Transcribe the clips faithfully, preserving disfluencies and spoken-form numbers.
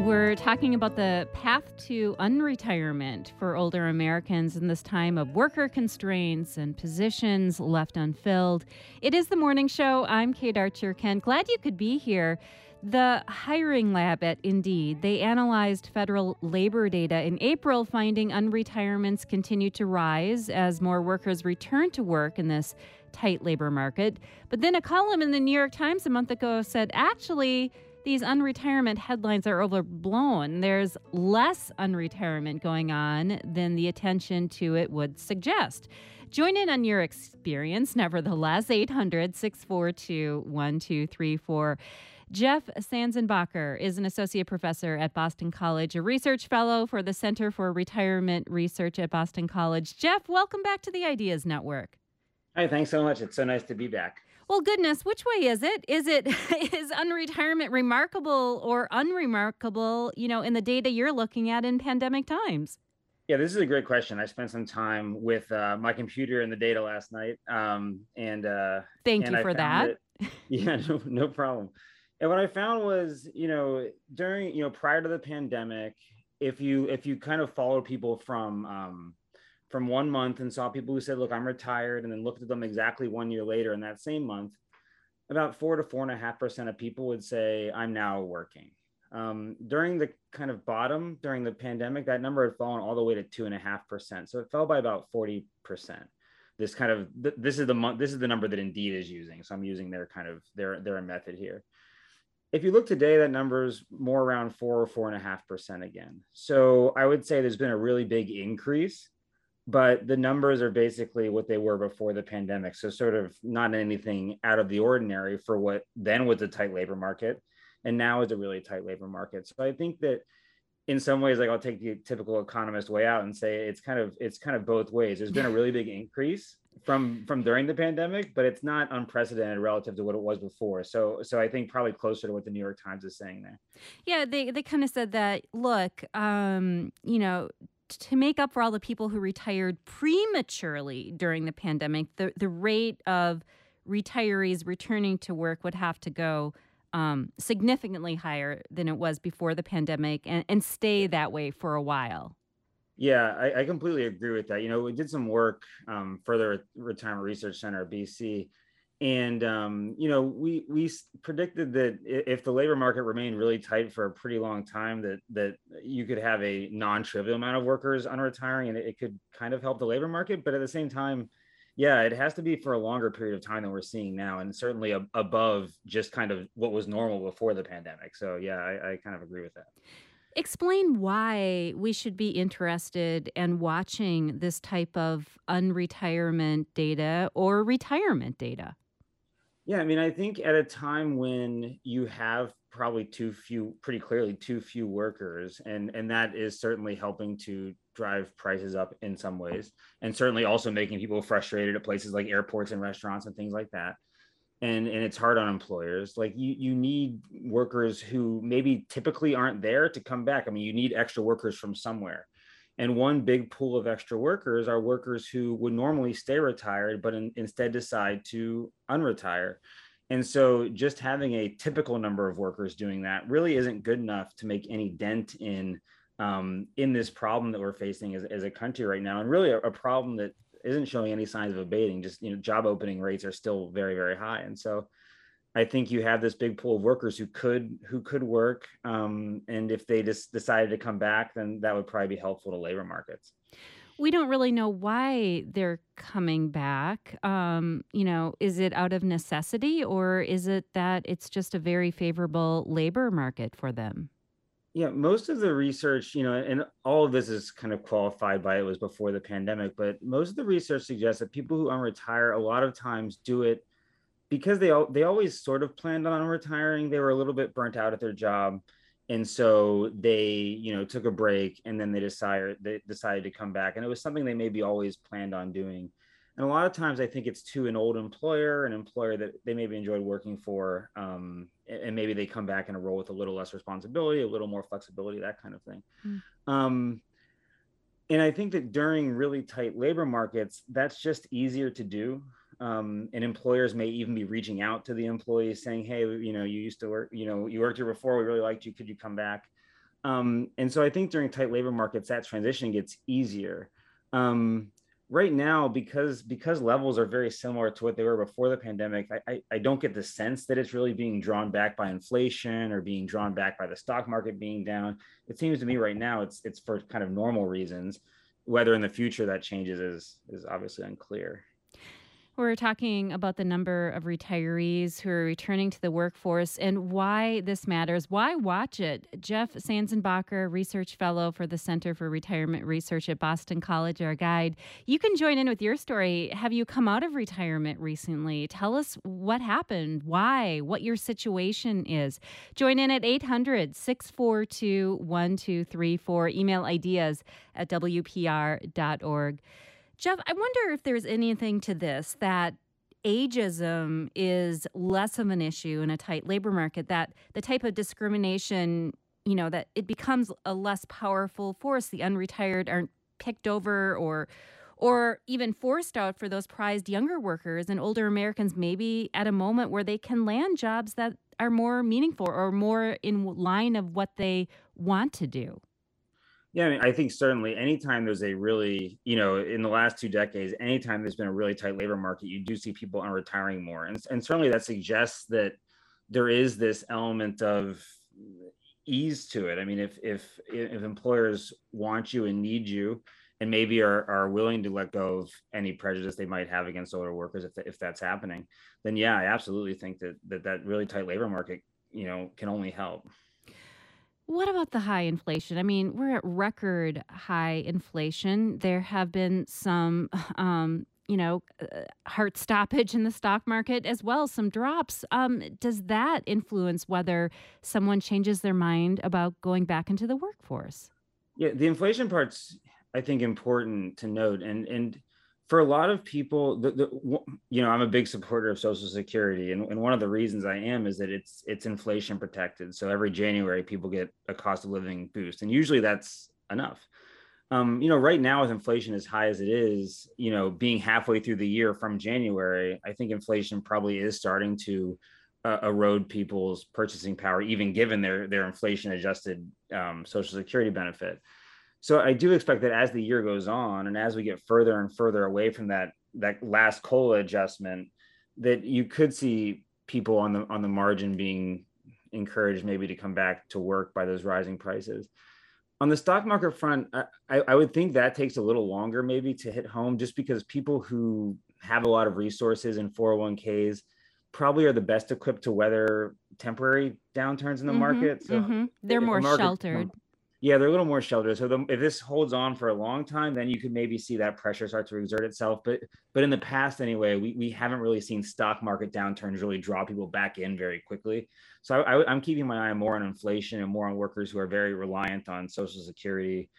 We're talking about the path to unretirement for older Americans in this time of worker constraints and positions left unfilled. It is the morning show. I'm Kate Archer. Ken, glad you could be here. The hiring lab at Indeed, they analyzed federal labor data in April, finding unretirements continue to rise as more workers return to work in this tight labor market. But then a column in the New York Times a month ago said, actually, these unretirement headlines are overblown. There's less unretirement going on than the attention to it would suggest. Join in on your experience, nevertheless, eight hundred, six four two, one two three four. Jeff Sanzenbacher is an associate professor at Boston College, a research fellow for the Center for Retirement Research at Boston College. Jeff, welcome back to the Ideas Network. Hi, thanks so much. It's so nice to be back. Well, goodness, which way is it? Is it is unretirement remarkable or unremarkable, you know, in the data you're looking at in pandemic times? Yeah, this is a great question. I spent some time with uh, my computer and the data last night, um, and uh, Thank and you I for found that. that. Yeah, no, no problem. And what I found was, you know, during, you know, prior to the pandemic, if you if you kind of follow people from um, from one month and saw people who said, look, I'm retired, and then looked at them exactly one year later in that same month, about four to four and a half percent of people would say, I'm now working. Um, during the kind of bottom, during the pandemic, that number had fallen all the way to two and a half percent. So it fell by about forty percent. This kind of, th- this is the month, this is the number that Indeed is using. So I'm using their kind of, their, their method here. If you look today, that number is more around four or four and a half percent again. So I would say there's been a really big increase, but the numbers are basically what they were before the pandemic. So sort of not anything out of the ordinary for what then was a tight labor market and now is a really tight labor market. So I think that in some ways, like I'll take the typical economist way out and say it's kind of it's kind of both ways. There's been a really big increase from from during the pandemic, but it's not unprecedented relative to what it was before. So so I think probably closer to what the New York Times is saying there. Yeah, they, they kind of said that, look, um, you know, to make up for all the people who retired prematurely during the pandemic, the, the rate of retirees returning to work would have to go um, significantly higher than it was before the pandemic and, and stay that way for a while. Yeah, I, I completely agree with that. You know, we did some work um, further at Retirement Research Center, B C, and um, you know, we we s- predicted that i- if the labor market remained really tight for a pretty long time, that that you could have a non-trivial amount of workers unretiring, and it, it could kind of help the labor market. But at the same time, yeah, it has to be for a longer period of time than we're seeing now, and certainly ab- above just kind of what was normal before the pandemic. So yeah, I, I kind of agree with that. Explain why we should be interested in watching this type of unretirement data or retirement data. Yeah, I mean, I think at a time when you have probably too few, pretty clearly too few workers, and and that is certainly helping to drive prices up in some ways, and certainly also making people frustrated at places like airports and restaurants and things like that. And and it's hard on employers. Like you you need workers who maybe typically aren't there to come back. I mean, you need extra workers from somewhere. And one big pool of extra workers are workers who would normally stay retired, but in, instead decide to unretire. And so just having a typical number of workers doing that really isn't good enough to make any dent in um, in this problem that we're facing as, as a country right now. And really a, a problem that isn't showing any signs of abating. Just, you know, job opening rates are still very, very high. And so I think you have this big pool of workers who could who could work, um, and if they just decided to come back, then that would probably be helpful to labor markets. We don't really know why they're coming back. Um, you know, is it out of necessity or is it that it's just a very favorable labor market for them? Yeah, most of the research, you know, and all of this is kind of qualified by it was before the pandemic, but most of the research suggests that people who unretire a lot of times do it because they al- they always sort of planned on retiring. They were a little bit burnt out at their job, and so they, you know, took a break, and then they decided they decided to come back, and it was something they maybe always planned on doing. And a lot of times, I think it's to an old employer, an employer that they maybe enjoyed working for, um, and and maybe they come back in a role with a little less responsibility, a little more flexibility, that kind of thing. Mm. Um, and I think that during really tight labor markets, that's just easier to do. Um, and employers may even be reaching out to the employees saying, hey, you know, you used to work, you know, you worked here before. We really liked you. Could you come back? Um, and so I think during tight labor markets, that transition gets easier. Um, right now, because because levels are very similar to what they were before the pandemic, I, I, I don't get the sense that it's really being drawn back by inflation or being drawn back by the stock market being down. It seems to me right now it's it's for kind of normal reasons. Whether in the future that changes is is obviously unclear. We're talking about the number of retirees who are returning to the workforce and why this matters. Why watch it? Jeff Sanzenbacher, research fellow for the Center for Retirement Research at Boston College, our guide. You can join in with your story. Have you come out of retirement recently? Tell us what happened, why, what your situation is. Join in at eight hundred, six four two, one two three four. Email ideas at w p r dot org. Jeff, I wonder if there's anything to this, that ageism is less of an issue in a tight labor market, that the type of discrimination, you know, that it becomes a less powerful force. The unretired aren't picked over or or even forced out for those prized younger workers, and older Americans maybe at a moment where they can land jobs that are more meaningful or more in line of what they want to do. Yeah, I mean, I think certainly anytime there's a really, you know, in the last two decades, anytime there's been a really tight labor market, you do see people are retiring more. And, and certainly that suggests that there is this element of ease to it. I mean, if if if employers want you and need you and maybe are, are willing to let go of any prejudice they might have against older workers, if, if that's happening, then yeah, I absolutely think that that, that really tight labor market, you know, can only help. What about the high inflation? I mean, we're at record high inflation. There have been some, um, you know, uh, heart stoppage in the stock market as well, some drops. Um, does that influence whether someone changes their mind about going back into the workforce? Yeah, the inflation part's, I think, important to note. And and for a lot of people, the, the w- you know, I'm a big supporter of Social Security, and, and one of the reasons I am is that it's it's inflation protected. So every January, people get a cost of living boost, and usually that's enough. Um, you know, right now with inflation as high as it is, you know, being halfway through the year from January, I think inflation probably is starting to uh, erode people's purchasing power, even given their their inflation adjusted um, Social Security benefit. So I do expect that as the year goes on and as we get further and further away from that that last COLA adjustment, that you could see people on the on the margin being encouraged maybe to come back to work by those rising prices. On the stock market front, I, I would think that takes a little longer maybe to hit home, just because people who have a lot of resources in four oh one k's probably are the best equipped to weather temporary downturns in the Mm-hmm. market. So Mm-hmm. They're if the more market, sheltered. yeah, they're a little more sheltered. So the, if this holds on for a long time, then you could maybe see that pressure start to exert itself. But but in the past, anyway, we, we haven't really seen stock market downturns really draw people back in very quickly. So I, I, I'm keeping my eye more on inflation and more on workers who are very reliant on Social Security,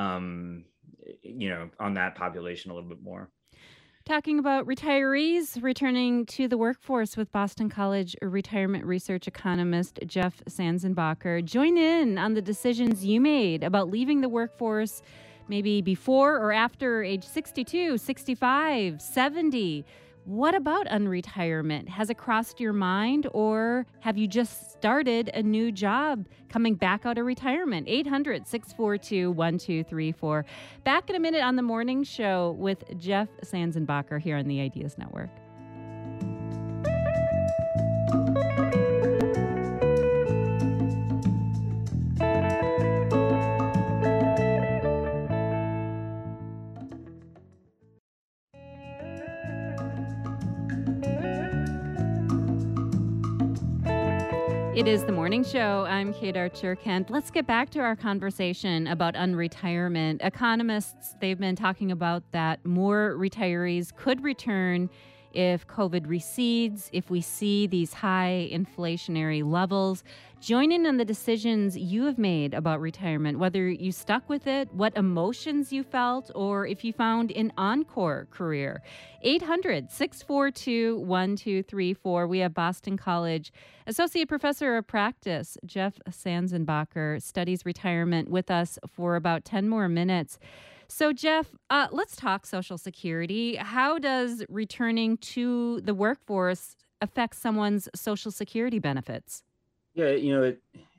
um, you know, on that population a little bit more. Talking about retirees returning to the workforce with Boston College retirement research economist Jeff Sanzenbacher. Join in on the decisions you made about leaving the workforce maybe before or after age sixty-two, sixty-five, seventy. What about unretirement? Has it crossed your mind, or have you just started a new job coming back out of retirement? eight hundred, six four two, one two three four. Back in a minute on the morning show with Jeff Sanzenbacher here on the Ideas Network. It is the morning show. I'm Kate Archer Kent. Let's get back to our conversation about unretirement. Economists, they've been talking about that more retirees could return if COVID recedes, if we see these high inflationary levels. Join in on the decisions you have made about retirement, whether you stuck with it, what emotions you felt, or if you found an encore career. eight hundred, six four two, one two three four. We have Boston College Associate Professor of Practice, Jeff Sanzenbacher, studies retirement with us for about ten more minutes. So, Jeff, uh, let's talk Social Security. How does returning to the workforce affect someone's Social Security benefits? Yeah, you know, it,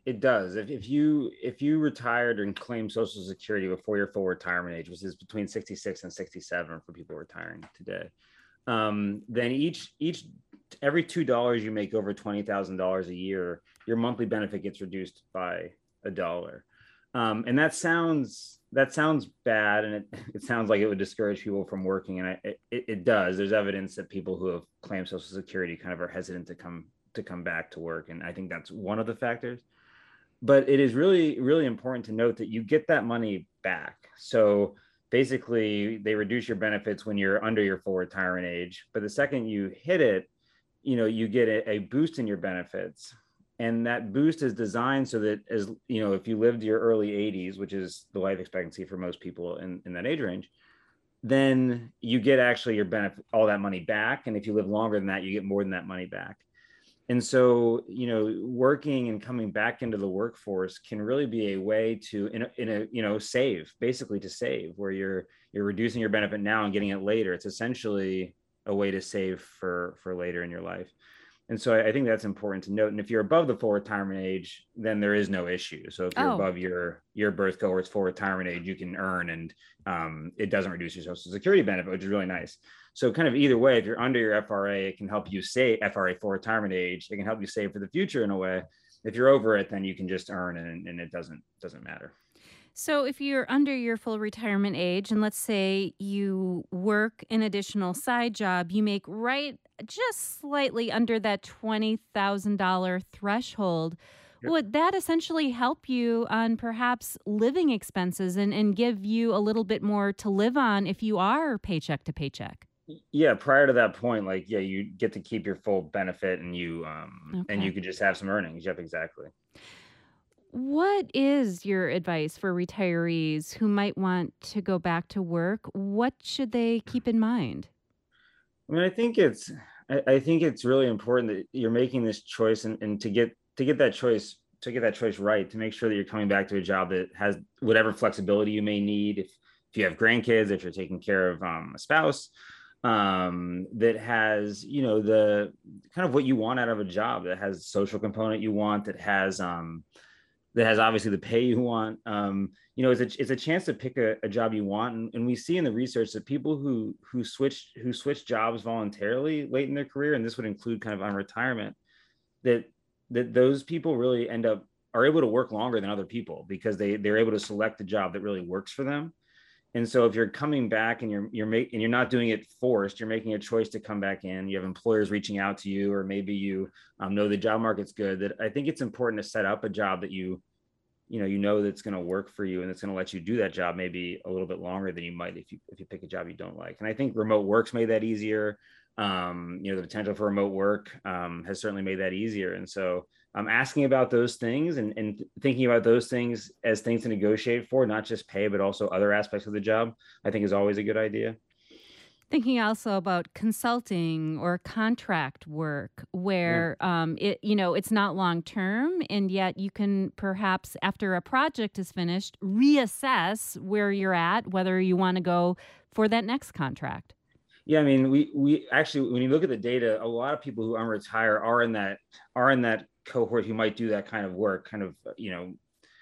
it does. If, if you if you retired and claimed Social Security before your full retirement age, which is between sixty-six and sixty-seven for people retiring today, um, then each each every two dollars you make over twenty thousand dollars a year, your monthly benefit gets reduced by a dollar. Um, and that sounds that sounds bad, and it, it sounds like it would discourage people from working, and I, it, it does. There's evidence that people who have claimed Social Security kind of are hesitant to come to come back to work, and I think that's one of the factors. But it is really, really important to note that you get that money back. So basically, they reduce your benefits when you're under your full retirement age, but the second you hit it, you know, you get a, a boost in your benefits. And that boost is designed so that, as you know, if you lived your early eighties, which is the life expectancy for most people in, in that age range, then you get actually your benefit, all that money back. And if you live longer than that, you get more than that money back. And so, you know, working and coming back into the workforce can really be a way to, in a, in a, you know, save, basically to save, where you're you're reducing your benefit now and getting it later. It's essentially a way to save for for later in your life. And so I, I think that's important to note. And if you're above the full retirement age, then there is no issue. So if you're Oh. above your your birth cohort's full retirement age, you can earn, and um, it doesn't reduce your Social Security benefit, which is really nice. So kind of either way, if you're under your F R A, it can help you save F R A for retirement age. It can help you save for the future in a way. If you're over it, then you can just earn, and, and it doesn't doesn't matter. So, if you're under your full retirement age, and let's say you work an additional side job, you make right just slightly under that twenty thousand dollars threshold, Yep. would that essentially help you on perhaps living expenses and, and give you a little bit more to live on if you are paycheck to paycheck? Yeah, prior to that point, like, yeah, you get to keep your full benefit, and you um and Okay. you could just have some earnings. Yep, exactly. What is your advice for retirees who might want to go back to work? What should they keep in mind? I mean, I think it's I, I think it's really important that you're making this choice, and, and to get to get that choice to get that choice right, to make sure that you're coming back to a job that has whatever flexibility you may need. If if you have grandkids, if you're taking care of um, a spouse, um, that has, you know, the kind of what you want out of a job, that has social component you want, that has um, that has obviously the pay you want. Um, you know, it's a it's a chance to pick a, a job you want, and, and we see in the research that people who who switch who switch jobs voluntarily late in their career, and this would include kind of on retirement, that that those people really end up are able to work longer than other people, because they they're able to select the job that really works for them. And so if you're coming back and you're you're making and you're not doing it forced, you're making a choice to come back in. You have employers reaching out to you, or maybe you um, know the job market's good. That I think it's important to set up a job that you you know you know that's going to work for you, and it's going to let you do that job maybe a little bit longer than you might if you if you pick a job you don't like. And I think remote work's made that easier. Um, you know, the potential for remote work um, has certainly made that easier. And so I'm asking about those things, and, and thinking about those things as things to negotiate for, not just pay, but also other aspects of the job, I think is always a good idea. Thinking also about consulting or contract work Yeah. where um, it, you know, it's not long term, and yet you can perhaps, after a project is finished, reassess where you're at, whether you want to go for that next contract. Yeah, I mean, we we actually, when you look at the data, a lot of people who unretire are in that are in that cohort who might do that kind of work, kind of, you know,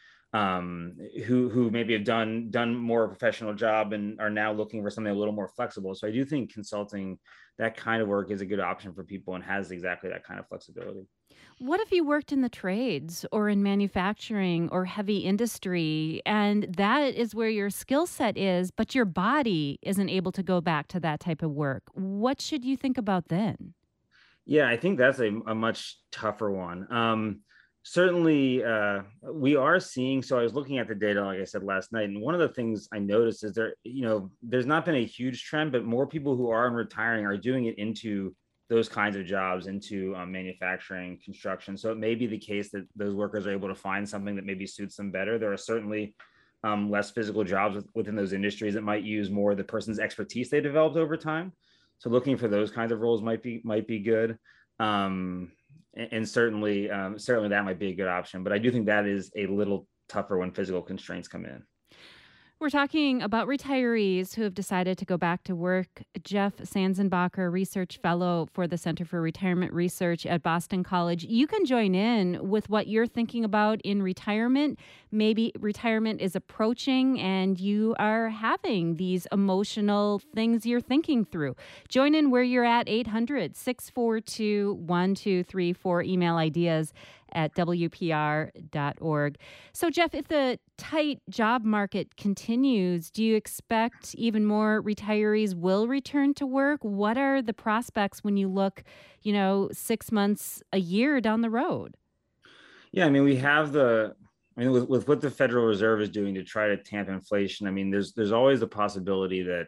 um, who who maybe have done done more professional job and are now looking for something a little more flexible. So I do think consulting, that kind of work, is a good option for people and has exactly that kind of flexibility. What if you worked in the trades or in manufacturing or heavy industry, and that is where your skill set is, but your body isn't able to go back to that type of work? What should you think about then? Yeah, I think that's a, a much tougher one. Um, certainly, uh, we are seeing. So I was looking at the data, like I said last night, and one of the things I noticed is there, you know, there's not been a huge trend, but more people who are retiring are doing it into those kinds of jobs, into um, manufacturing, construction. So it may be the case that those workers are able to find something that maybe suits them better. There are certainly um, less physical jobs with, within those industries that might use more of the person's expertise they developed over time. So looking for those kinds of roles might be might be good. Um, and, and certainly, um, certainly that might be a good option. But I do think that is a little tougher when physical constraints come in. We're talking about retirees who have decided to go back to work. Jeff Sanzenbacher, research fellow for the Center for Retirement Research at Boston College. You can join in with what you're thinking about in retirement. Maybe retirement is approaching and you are having these emotional things you're thinking through. Join in where you're at, eight hundred, six four two, one two three four. Email ideas at W P R dot org. So, Jeff, if the tight job market continues, do you expect even more retirees will return to work? What are the prospects when you look, you know, six months, a year down the road? Yeah, I mean, we have the, I mean, with, with what the Federal Reserve is doing to try to tamp inflation, I mean, there's there's always the possibility that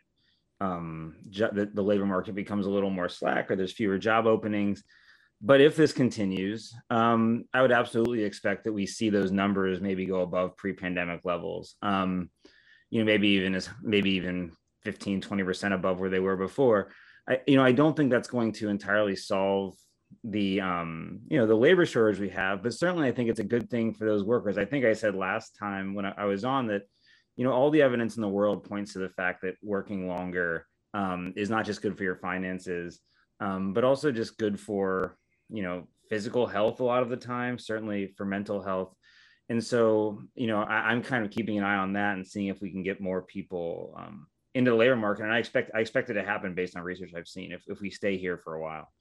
um, jo- that the labor market becomes a little more slack or there's fewer job openings. But if this continues, um, I would absolutely expect that we see those numbers maybe go above pre-pandemic levels. Um, you know, maybe even as maybe even fifteen, twenty percent above where they were before. I, you know, I don't think that's going to entirely solve the, um, you know, the labor shortage we have, but certainly I think it's a good thing for those workers. I think I said last time when I, I was on that, you know, all the evidence in the world points to the fact that working longer um, is not just good for your finances, um, but also just good for, you know, physical health a lot of the time, certainly for mental health. And so, you know, I, I'm kind of keeping an eye on that and seeing if we can get more people um, into the labor market. And I expect I expect it to happen based on research I've seen if, if we stay here for a while.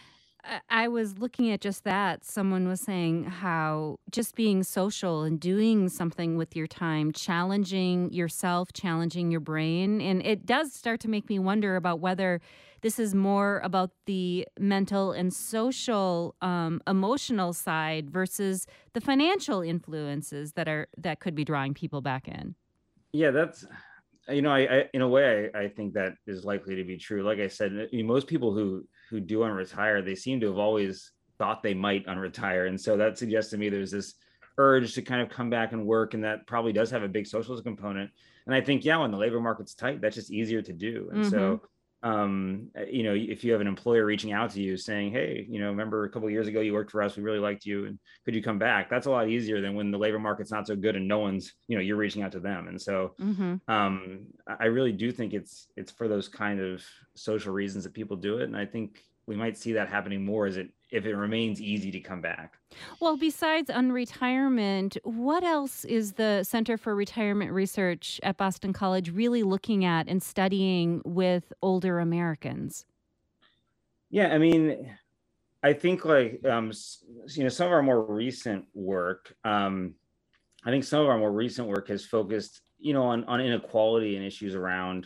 I I was looking at just that. Someone was saying how just being social and doing something with your time, challenging yourself, challenging your brain. And it does start to make me wonder about whether this is more about the mental and social, um, emotional side versus the financial influences that are that could be drawing people back in. Yeah, that's, you know, I, I in a way, I, I think that is likely to be true. Like I said, I mean, most people who who do unretire, they seem to have always thought they might unretire, and so that suggests to me there's this urge to kind of come back and work, and that probably does have a big social component. And I think, yeah, when the labor market's tight, that's just easier to do. And Hmm. so, um, you know, if you have an employer reaching out to you saying, "Hey, you know, remember a couple of years ago you worked for us, we really liked you, and could you come back?" That's a lot easier than when the labor market's not so good and no one's, you know, you're reaching out to them. And so Hmm. um, I really do think it's it's for those kind of social reasons that people do it, and I think we might see that happening more as it if it remains easy to come back. Well, besides unretirement, what else is the Center for Retirement Research at Boston College really looking at and studying with older Americans? Yeah, I mean, I think like um, you know, some of our more recent work, um, I think some of our more recent work has focused, you know, on on inequality and issues around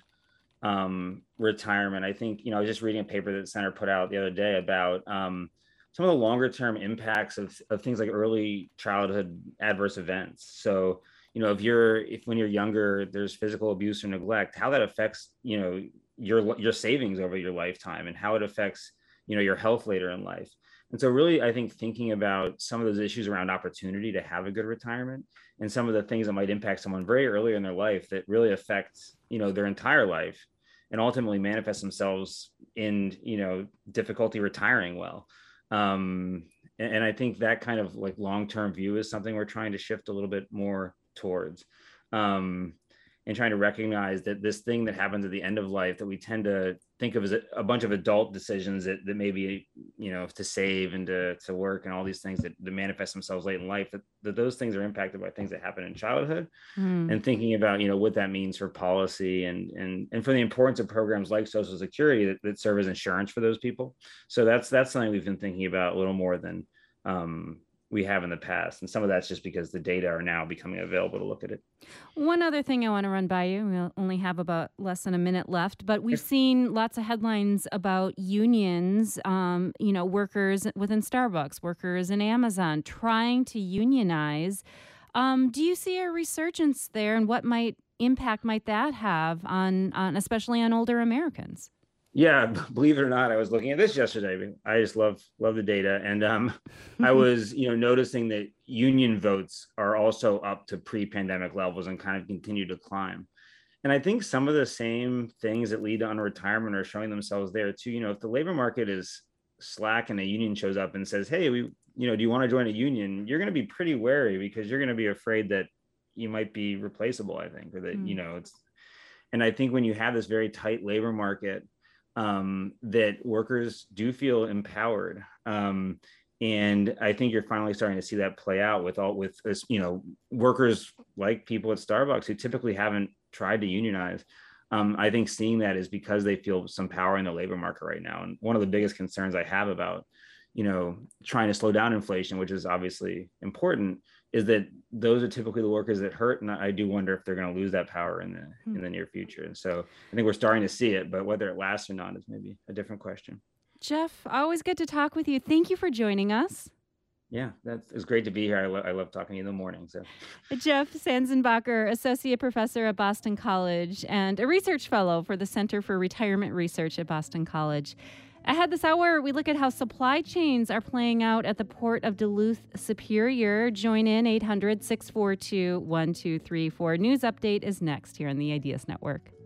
um, retirement. I think, you know, I was just reading a paper that the center put out the other day about um, some of the longer term impacts of, of things like early childhood adverse events. So, you know, if you're, if when you're younger, there's physical abuse or neglect, how that affects, you know, your, your savings over your lifetime and how it affects, you know, your health later in life. And so really, I think thinking about some of those issues around opportunity to have a good retirement and some of the things that might impact someone very early in their life that really affect, you know, their entire life and ultimately manifest themselves in, you know, difficulty retiring well. Um, and, and I think that kind of like long-term view is something we're trying to shift a little bit more towards. Um, and trying to recognize that this thing that happens at the end of life that we tend to think of as a, a bunch of adult decisions that, that maybe, you know, to save and to, to work and all these things that, that manifest themselves late in life, that, that those things are impacted by things that happen in childhood. Hmm. And thinking about, you know, what that means for policy and and and for the importance of programs like Social Security that, that serve as insurance for those people. So that's that's something we've been thinking about a little more than um, we have in the past. And some of that's just because the data are now becoming available to look at it. One other thing I want to run by you. We only have about less than a minute left, but we've seen lots of headlines about unions, um, you know, workers within Starbucks, workers in Amazon trying to unionize. Um, do you see a resurgence there, and what might impact might that have on, on especially on older Americans? Yeah, believe it or not, I was looking at this yesterday. I just love love the data, and um, I was, you know, noticing that union votes are also up to pre-pandemic levels and kind of continue to climb. And I think some of the same things that lead to unretirement are showing themselves there too. You know, if the labor market is slack and a union shows up and says, "Hey, we, you know, do you want to join a union?" You're going to be pretty wary because you're going to be afraid that you might be replaceable, I think, or that, Mm. you know, it's, and I think when you have this very tight labor market, um, that workers do feel empowered. Um, and I think you're finally starting to see that play out with all, with this, you know, workers like people at Starbucks who typically haven't tried to unionize. Um, I think seeing that is because they feel some power in the labor market right now. And one of the biggest concerns I have about, you know, trying to slow down inflation, which is obviously important, is that those are typically the workers that hurt. And I do wonder if they're going to lose that power in the hmm. in the near future. And so I think we're starting to see it, but whether it lasts or not is maybe a different question. Jeff, always good to talk with you. Thank you for joining us. Yeah, that's it's great to be here. I, lo- I love talking to you in the morning. So, Jeff Sanzenbacher, Associate Professor at Boston College and a research fellow for the Center for Retirement Research at Boston College. Ahead this hour, we look at how supply chains are playing out at the Port of Duluth Superior. Join in eight hundred, six four two, one two three four. News Update is next here on the Ideas Network.